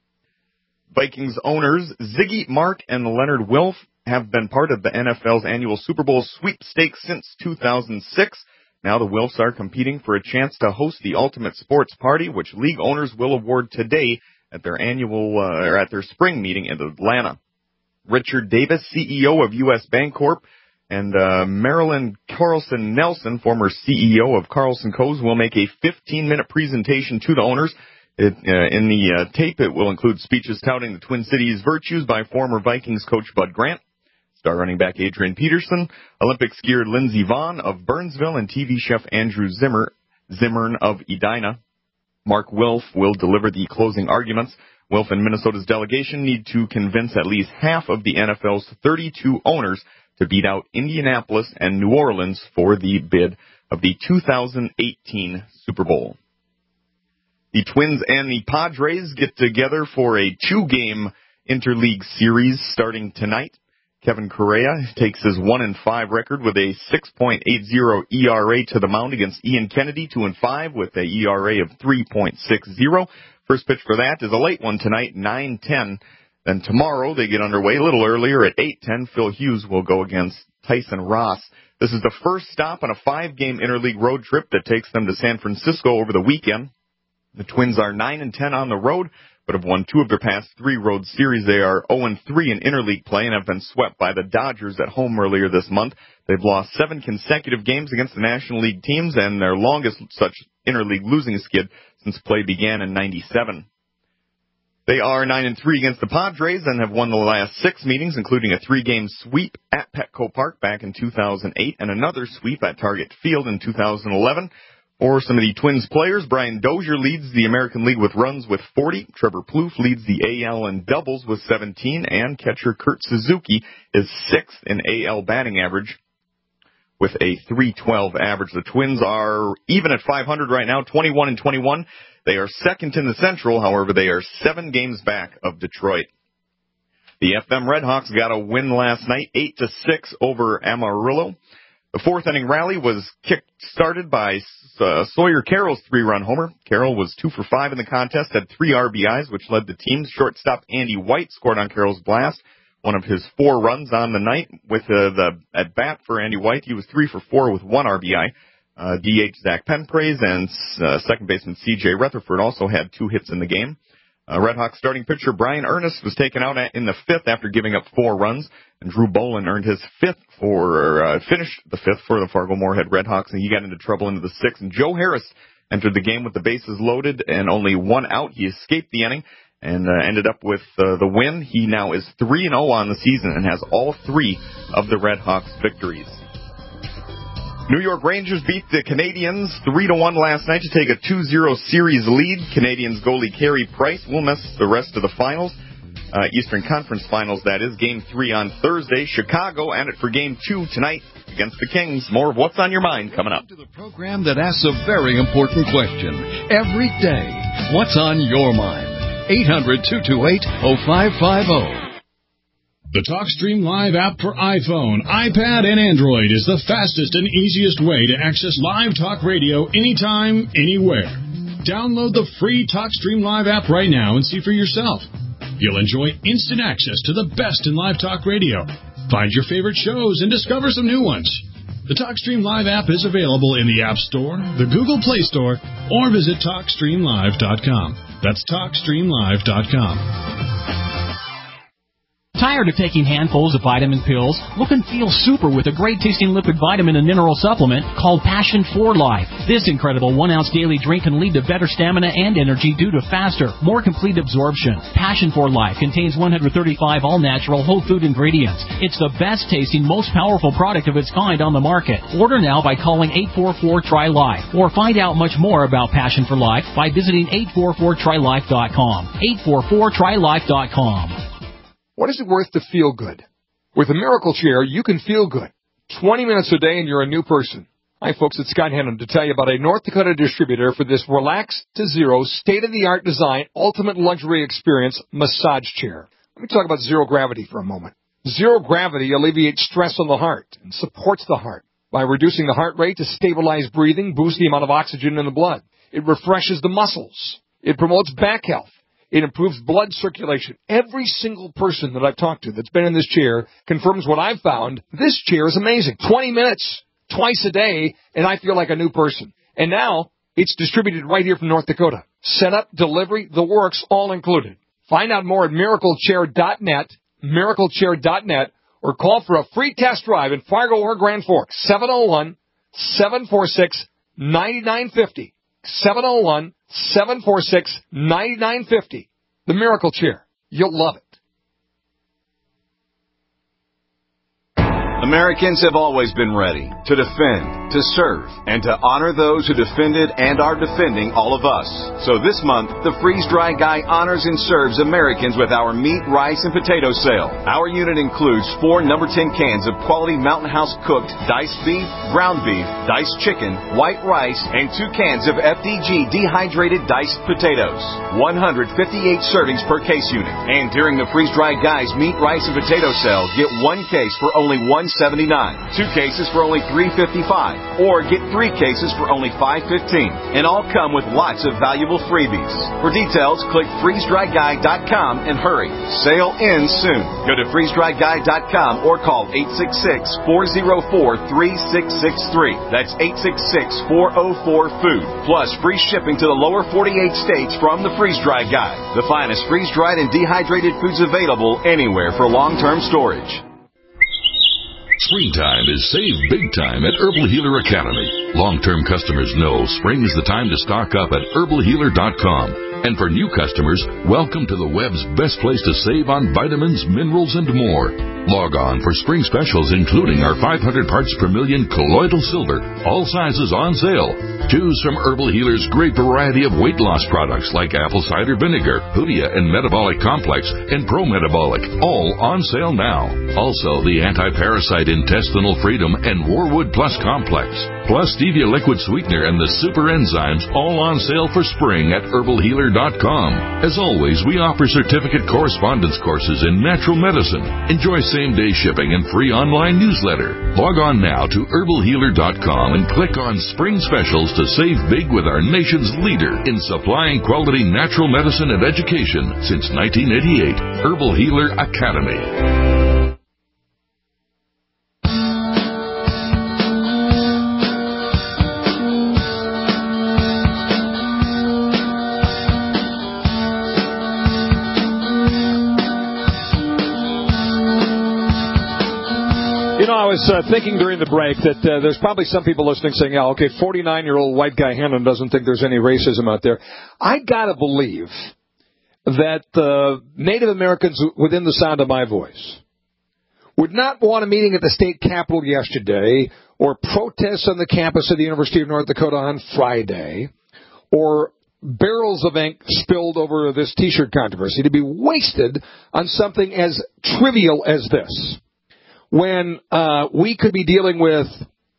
Vikings owners Ziggy Mark and Leonard Wilf have been part of the N F L's annual Super Bowl sweepstakes since two thousand six. Now the Wilfs are competing for a chance to host the Ultimate Sports Party, which league owners will award today at their annual uh, or at their spring meeting in Atlanta. Richard Davis, C E O of U S Bancorp, and uh, Marilyn Carlson Nelson, former C E O of Carlson Coes, will make a fifteen-minute presentation to the owners. It, uh, in the uh, tape, it will include speeches touting the Twin Cities' virtues by former Vikings coach Bud Grant, star running back Adrian Peterson, Olympic skier Lindsey Vonn of Burnsville, and T V chef Andrew Zimmer, Zimmern of Edina. Mark Wilf will deliver the closing arguments. Wilf and Minnesota's delegation need to convince at least half of the N F L's thirty-two owners to beat out Indianapolis and New Orleans for the bid of the two thousand eighteen Super Bowl. The Twins and the Padres get together for a two-game interleague series starting tonight. Kevin Correa takes his one and five record with a six point eight oh E R A to the mound against Ian Kennedy, two and five with a E R A of three point six oh. First pitch for that is a late one tonight, nine ten. Then tomorrow they get underway a little earlier at eight ten. Phil Hughes will go against Tyson Ross. This is the first stop on a five-game interleague road trip that takes them to San Francisco over the weekend. The Twins are nine and ten on the road, but have won two of their past three road series. They are oh and three in interleague play and have been swept by the Dodgers at home earlier this month. They've lost seven consecutive games against the National League teams and their longest such interleague losing skid since play began in ninety-seven. They are nine and three against the Padres and have won the last six meetings, including a three-game sweep at Petco Park back in two thousand eight and another sweep at Target Field in two thousand eleven. For some of the Twins players, Brian Dozier leads the American League with runs with forty. Trevor Plouffe leads the A L in doubles with seventeen. And catcher Kurt Suzuki is sixth in A L batting average with a three twelve average. The Twins are even at five hundred right now, twenty-one and twenty-one. They are second in the Central. However, they are seven games back of Detroit. The F M Redhawks got a win last night, eight to six over Amarillo. The fourth inning rally was kick-started by uh, Sawyer Carroll's three-run homer. Carroll was two for five in the contest, had three R B Is, which led the team. Shortstop Andy White scored on Carroll's blast, one of his four runs on the night. With uh, the at bat for Andy White, he was three for four with one R B I. Uh, D H Zach Penpraise and uh, second baseman C J Rutherford also had two hits in the game. Uh, Redhawks starting pitcher Brian Ernest was taken out in the fifth after giving up four runs, and Drew Bolin earned his fifth for, uh, finished the fifth for the Fargo-Moorhead Redhawks, and he got into trouble into the sixth. And Joe Harris entered the game with the bases loaded and only one out. He escaped the inning and uh, ended up with uh, the win. He now is three and oh on the season and has all three of the Redhawks victories. New York Rangers beat the Canadiens three to one last night to take a two zero series lead. Canadiens goalie Carey Price will miss the rest of the finals. Uh, Eastern Conference Finals, that is. Game three on Thursday. Chicago at it for Game two tonight against the Kings. More of What's on Your Mind coming up. To the program that asks a very important question every day. What's on your mind? eight hundred, two two eight, oh five five oh. The TalkStream Live app for iPhone, iPad, and Android is the fastest and easiest way to access live talk radio anytime, anywhere. Download the free TalkStream Live app right now and see for yourself. You'll enjoy instant access to the best in live talk radio. Find your favorite shows and discover some new ones. The TalkStream Live app is available in the App Store, the Google Play Store, or visit talk stream live dot com. That's talk stream live dot com. Tire Tired of taking handfuls of vitamin pills? Look and feel super with a great-tasting liquid vitamin and mineral supplement called Passion for Life. This incredible one-ounce daily drink can lead to better stamina and energy due to faster, more complete absorption. Passion for Life contains one hundred thirty-five all-natural whole food ingredients. It's the best-tasting, most powerful product of its kind on the market. Order now by calling eight four four, T R Y, LIFE or find out much more about Passion for Life by visiting eight four four try life dot com. eight four four try life dot com. What is it worth to feel good? With a Miracle Chair, you can feel good. twenty minutes a day and you're a new person. Hi, folks. It's Scott Hennon to tell you about a North Dakota distributor for this relaxed to zero, state-of-the-art design, ultimate luxury experience massage chair. Let me talk about zero gravity for a moment. Zero gravity alleviates stress on the heart and supports the heart by reducing the heart rate to stabilize breathing, boost the amount of oxygen in the blood. It refreshes the muscles. It promotes back health. It improves blood circulation. Every single person that I've talked to that's been in this chair confirms what I've found. This chair is amazing. twenty minutes, twice a day, and I feel like a new person. And now it's distributed right here from North Dakota. Setup, delivery, the works, all included. Find out more at miracle chair dot net, miracle chair dot net, or call for a free test drive in Fargo or Grand Forks, seven oh one, seven four six, nine nine five oh. seven oh one, seven four six, nine nine five oh. The Miracle Chair. You'll love it. Americans have always been ready to defend, to serve, and to honor those who defended and are defending all of us. So this month, the Freeze-Dry Guy honors and serves Americans with our meat, rice, and potato sale. Our unit includes four number ten cans of quality Mountain House cooked diced beef, ground beef, diced chicken, white rice, and two cans of F D G dehydrated diced potatoes. one hundred fifty-eight servings per case unit. And during the Freeze-Dry Guy's meat, rice, and potato sale, get one case for only one seventy-nine, two cases for only three fifty-five, or get three cases for only five fifteen, and all come with lots of valuable freebies. For details, click freeze dry guy dot com and hurry. Sale ends soon. Go to freeze dry guy dot com or call eight six six, four oh four, three six six three. That's eight six six, four oh four, food. Plus free shipping to the lower forty-eight states from the Freeze-Dry Guy. The finest freeze-dried and dehydrated foods available anywhere for long-term storage. Springtime is save big time at Herbal Healer Academy. Long-term customers know spring is the time to stock up at herbal healer dot com. And for new customers, welcome to the web's best place to save on vitamins, minerals, and more. Log on for spring specials, including our five hundred parts per million colloidal silver, all sizes on sale. Choose from Herbal Healer's great variety of weight loss products like apple cider vinegar, Hoodia and Metabolic Complex, and Pro Metabolic, all on sale now. Also, the anti-parasite intestinal freedom and Warwood Plus Complex, plus stevia liquid sweetener and the super enzymes, all on sale for spring at herbal healer dot com. As always, we offer certificate correspondence courses in natural medicine. Enjoy same-day shipping and free online newsletter. Log on now to herbal healer dot com and click on Spring Specials to save big with our nation's leader in supplying quality natural medicine and education since nineteen eighty-eight. Herbal Healer Academy. You know, I was uh, thinking during the break that uh, there's probably some people listening saying, yeah, okay, forty-nine-year-old white guy Hannon doesn't think there's any racism out there. I gotta believe that uh, Native Americans within the sound of my voice would not want a meeting at the state capitol yesterday, or protests on the campus of the University of North Dakota on Friday, or barrels of ink spilled over this T-shirt controversy to be wasted on something as trivial as this. When uh, we could be dealing with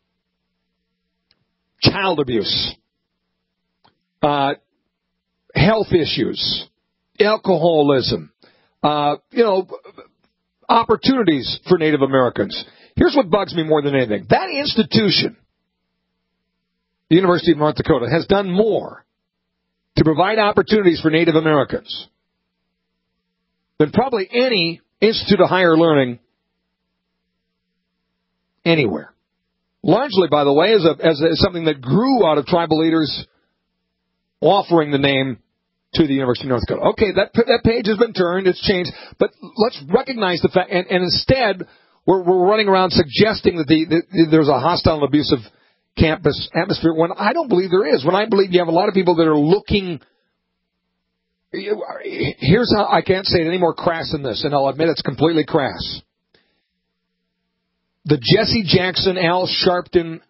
child abuse, uh, health issues, alcoholism, uh, you know, opportunities for Native Americans. Here's what bugs me more than anything. That institution, the University of North Dakota, has done more to provide opportunities for Native Americans than probably any institute of higher learning anywhere. Largely, by the way, as, a, as, a, as something that grew out of tribal leaders offering the name to the University of North Dakota. Okay, that that page has been turned. It's changed. But let's recognize the fact, and, and instead, we're, we're running around suggesting that the, the, there's a hostile and abusive campus atmosphere when I don't believe there is. When I believe you have a lot of people that are looking. Here's how I can't say it any more crass than this, and I'll admit it's completely crass. The Jesse Jackson, Al Sharpton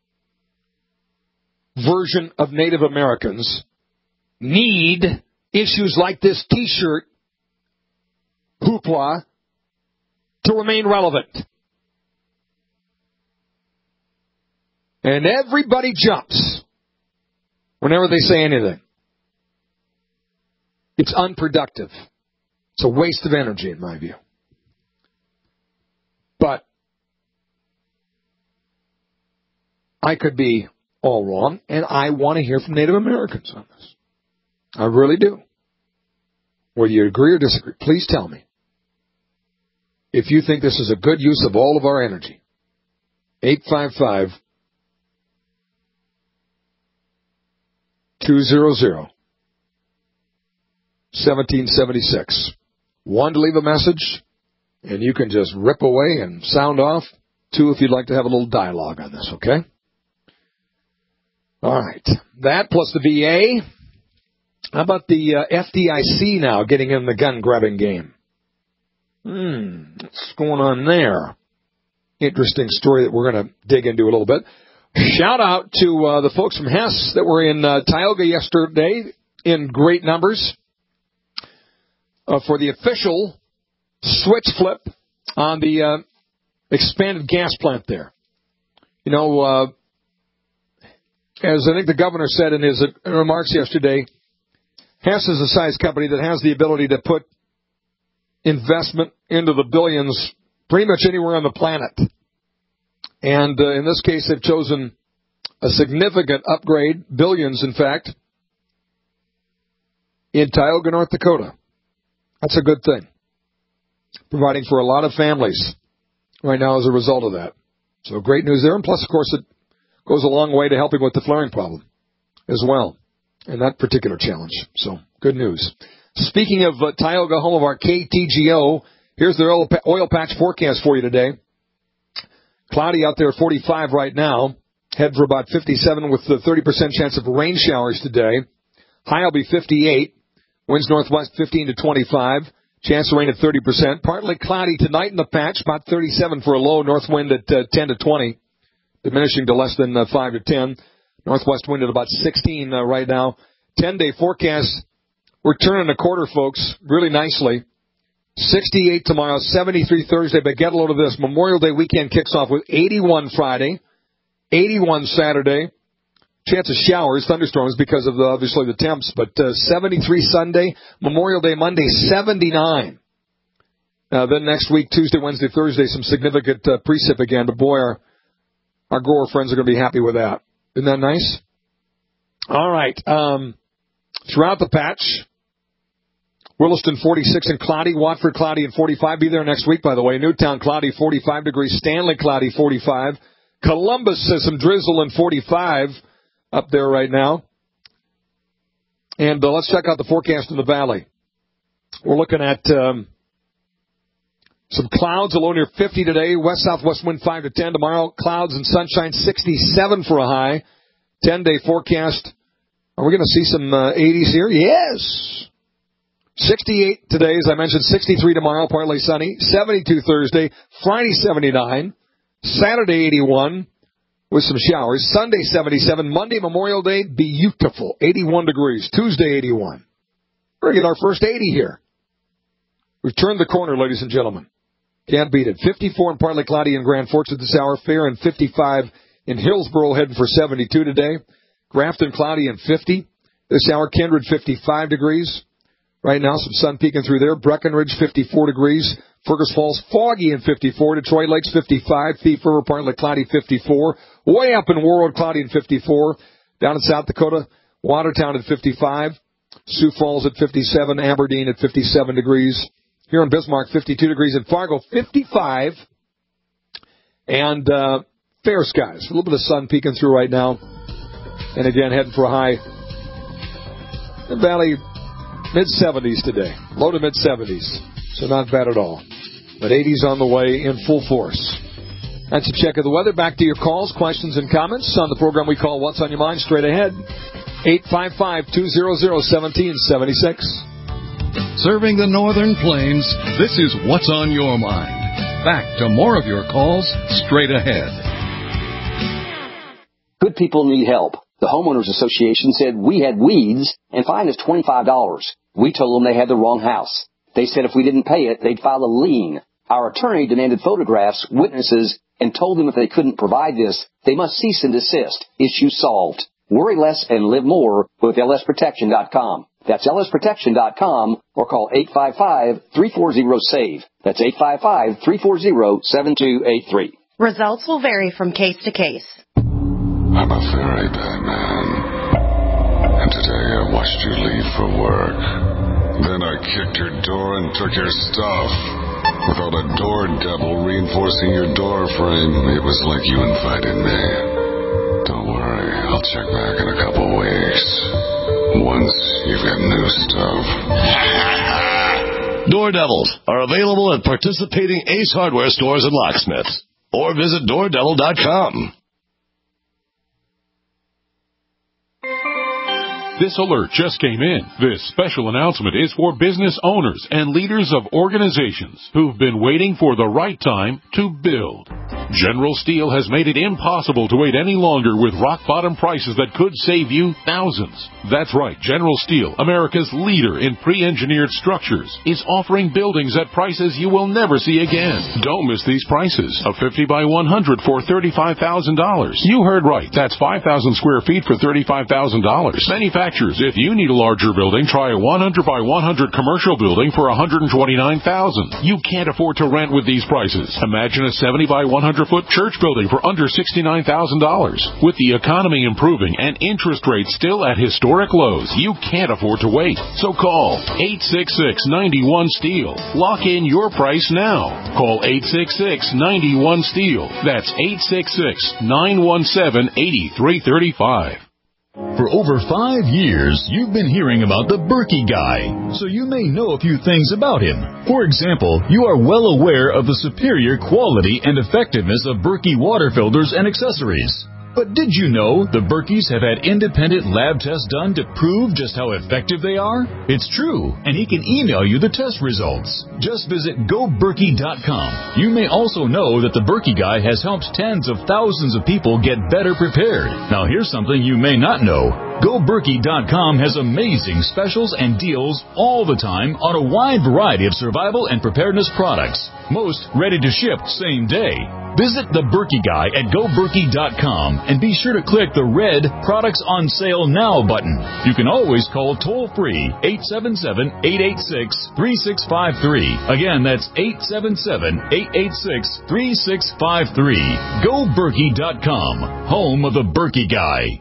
version of Native Americans need issues like this T-shirt hoopla to remain relevant. And everybody jumps whenever they say anything. It's unproductive. It's a waste of energy, in my view. But I could be all wrong, and I want to hear from Native Americans on this. I really do. Whether you agree or disagree, please tell me if you think this is a good use of all of our energy. eight five five, two hundred, seventeen seventy-six. One, to leave a message, and you can just rip away and sound off. Two, if you'd like to have a little dialogue on this, okay? All right. That plus the V A. How about the uh, F D I C now getting in the gun-grabbing game? Hmm, what's going on there? Interesting story that we're going to dig into a little bit. Shout out to uh, the folks from Hess that were in uh, Tioga yesterday in great numbers uh, for the official switch flip on the uh, expanded gas plant there. You know, uh, as I think the governor said in his remarks yesterday, Hess is a size company that has the ability to put investment into the billions pretty much anywhere on the planet. And uh, in this case, they've chosen a significant upgrade, billions in fact, in Tioga, North Dakota. That's a good thing. Providing for a lot of families right now as a result of that. So great news there. And plus, of course, it goes a long way to helping with the flaring problem as well. And that particular challenge. So, good news. Speaking of uh, Tioga, home of our K T G O, here's the oil, oil patch forecast for you today. Cloudy out there at forty-five right now. Head for about fifty-seven with the thirty percent chance of rain showers today. High will be fifty-eight. Winds northwest fifteen to twenty-five. Chance of rain at thirty percent. Partly cloudy tonight in the patch. About thirty-seven for a low. North wind at uh, ten to twenty. Diminishing to less than uh, five to ten. Northwest wind at about sixteen uh, right now. ten-day forecast, we're turning a quarter, folks, really nicely. sixty-eight tomorrow, seventy-three Thursday, but get a load of this. Memorial Day weekend kicks off with eighty-one Friday, eighty-one Saturday. Chance of showers, thunderstorms because of, the, obviously, the temps, but uh, seventy-three Sunday, Memorial Day Monday, seventy-nine. Uh, then next week, Tuesday, Wednesday, Thursday, some significant uh, precip again, but boy, our, our grower friends are going to be happy with that. Isn't that nice? All right. Um, throughout the patch, Williston forty-six and cloudy, Watford cloudy and forty-five. Be there next week, by the way. Newtown cloudy, forty-five degrees. Stanley cloudy, forty-five. Columbus has some drizzle and forty-five up there right now. And uh, let's check out the forecast in the valley. We're looking at um, some clouds, a low near fifty today. West-southwest wind five to ten tomorrow. Clouds and sunshine, sixty-seven for a high. ten-day forecast. Are we going to see some uh, eighties here? Yes. sixty-eight today, as I mentioned. sixty-three tomorrow, partly sunny. seventy-two Thursday. Friday, seventy-nine. Saturday, eighty-one with some showers. Sunday, seventy-seven. Monday, Memorial Day, beautiful. eighty-one degrees. Tuesday, eighty-one. We're going to get our first eighty here. We've turned the corner, ladies and gentlemen. Can't beat it. fifty-four and partly cloudy in Grand Forks at this hour. Fair and fifty-five in Hillsboro, heading for seventy-two today. Grafton cloudy and fifty. This hour, Kindred, fifty-five degrees. Right now, some sun peeking through there. Breckenridge, fifty-four degrees. Fergus Falls, foggy and fifty-four. Detroit Lakes, fifty-five. Thief River, partly cloudy, fifty-four. Way up in Warroad, cloudy and fifty-four. Down in South Dakota, Watertown at fifty-five. Sioux Falls at fifty-seven. Aberdeen at fifty-seven degrees. Here in Bismarck, fifty-two degrees. In Fargo, fifty-five. And uh, fair skies. A little bit of sun peeking through right now. And again, heading for a high. The valley, Mid-seventies today. Low to mid-seventies. So not bad at all. But eighties on the way in full force. That's a check of the weather. Back to your calls, questions, and comments on the program we call What's on Your Mind. Straight ahead. eight five five, two hundred, one seven seven six. Serving the Northern Plains, this is What's on Your Mind. Back to more of your calls straight ahead. Good people need help. The Homeowners Association said we had weeds and fined us twenty-five dollars. We told them they had the wrong house. They said if we didn't pay it, they'd file a lien. Our attorney demanded photographs, witnesses, and told them if they couldn't provide this, they must cease and desist. Issue solved. Worry less and live more with L S protection dot com. That's L S protection dot com or call eight five five, three four zero, SAVE. That's eight five five, three four zero, seven two eight three. Results will vary from case to case. I'm a very bad man. And today I watched you leave for work. Then I kicked your door and took your stuff. Without a door devil reinforcing your door frame, it was like you invited me. Don't worry, I'll check back in a couple weeks. Once you've got new stuff. Door Devils are available at participating Ace Hardware stores and locksmiths. Or visit door devil dot com. This alert just came in. This special announcement is for business owners and leaders of organizations who've been waiting for the right time to build. General Steel has made it impossible to wait any longer with rock-bottom prices that could save you thousands. That's right, General Steel, America's leader in pre-engineered structures, is offering buildings at prices you will never see again. Don't miss these prices. A fifty by one hundred for thirty-five thousand dollars. You heard right. That's five thousand square feet for thirty-five thousand dollars. Manufacturers, if you need a larger building, try a one hundred by one hundred commercial building for one hundred twenty-nine thousand dollars. You can't afford to rent with these prices. Imagine a seventy by one hundred foot church building for under sixty-nine thousand dollars. With the economy improving and interest rates still at historic lows, you can't afford to wait. So call eight six six, nine one, STEEL. Lock in your price now. Call eight six six, nine one, STEEL. That's eight six six, nine one seven, eight three three five. For over five years, you've been hearing about the Berkey Guy, so you may know a few things about him. For example, you are well aware of the superior quality and effectiveness of Berkey water filters and accessories. But did you know the Berkeys have had independent lab tests done to prove just how effective they are? It's true, and he can email you the test results. Just visit go berkey dot com. You may also know that the Berkey Guy has helped tens of thousands of people get better prepared. Now here's something you may not know. go berkey dot com has amazing specials and deals all the time on a wide variety of survival and preparedness products. Most ready to ship same day. Visit the Berkey Guy at go berkey dot com and be sure to click the red Products on Sale Now button. You can always call toll-free eight seven seven, eight eight six, three six five three. Again, that's eight seven seven, eight eight six, three six five three. go berkey dot com, home of the Berkey Guy.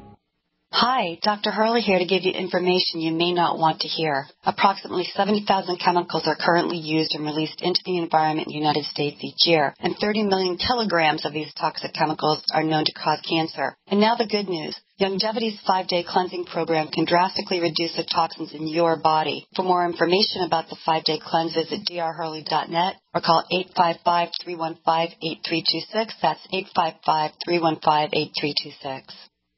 Hi, Doctor Hurley here to give you information you may not want to hear. Approximately seventy thousand chemicals are currently used and released into the environment in the United States each year, and thirty million kilograms of these toxic chemicals are known to cause cancer. And now the good news. Youngevity's five-day cleansing program can drastically reduce the toxins in your body. For more information about the five-day cleanse, visit d r hurley dot net or call eight five five, three one five, eight three two six. That's eight five five, three one five, eight three two six.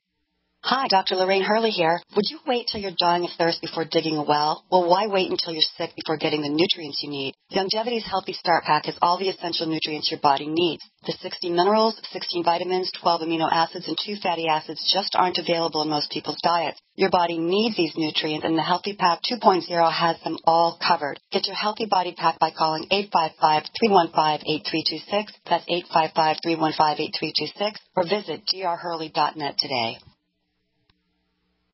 Hi, Doctor Lorraine Hurley here. Would you wait till you're dying of thirst before digging a well? Well, why wait until you're sick before getting the nutrients you need? Youngevity's Healthy Start Pack has all the essential nutrients your body needs. The sixty minerals, sixteen vitamins, twelve amino acids, and two fatty acids just aren't available in most people's diets. Your body needs these nutrients, and the Healthy Pack two point oh has them all covered. Get your Healthy Body Pack by calling eight five five, three one five, eight three two six. That's eight five five, three one five, eight three two six. Or visit d r hurley dot net today.